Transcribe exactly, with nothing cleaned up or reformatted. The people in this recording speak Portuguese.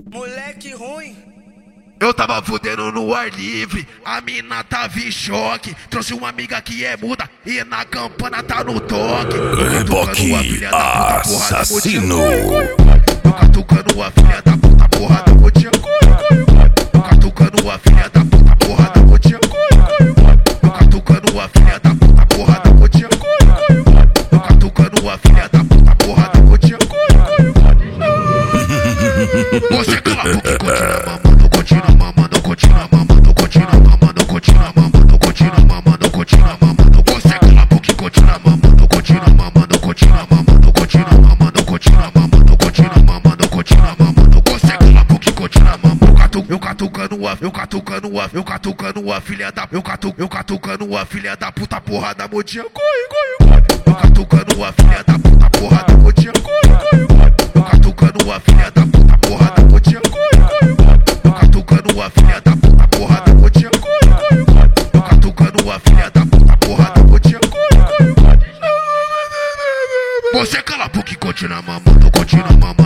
Moleque ruim. Eu tava fudendo no ar livre, a mina tava em choque. Trouxe uma amiga que é muda e na campana tá no toque. Reboque assassino. Eu catucando a filha da puta, porrada, motinha. Eu catucando a filha da puta, porrada, motinha. Eu catucando a filha da puta, porrada, motinha. Eu catucando a filha da puta, porrada, motinha. Você cala a boca e continua mamando, continua mamando, continua mamando, continua mamando, continua mamando, continua mamando, continua mamando. Você cala a boca e continua mamando, continua mamando, continua mamando, continua mamando, continua mamando, continua mamando, continua mamando. Você cala a boca e continua mamando. Eu catucando a, eu catucando a, eu catucando a filha da, eu catu, eu catucando a filha da puta, porrada, modinha, corre, corre, corre. Eu catucando a filha da puta, porrada, modinha, corre, corre, corre. Eu catucando a filha da puta, porrada, modinha, corre, corre, corre. Eu catucando a filha da puta, porrada, modinha, corre, corre, corre. Eu catucando a filha da puta, porrada, modinha, corre, corre, corre. Você cala a boca e continua mamando, continua mamando.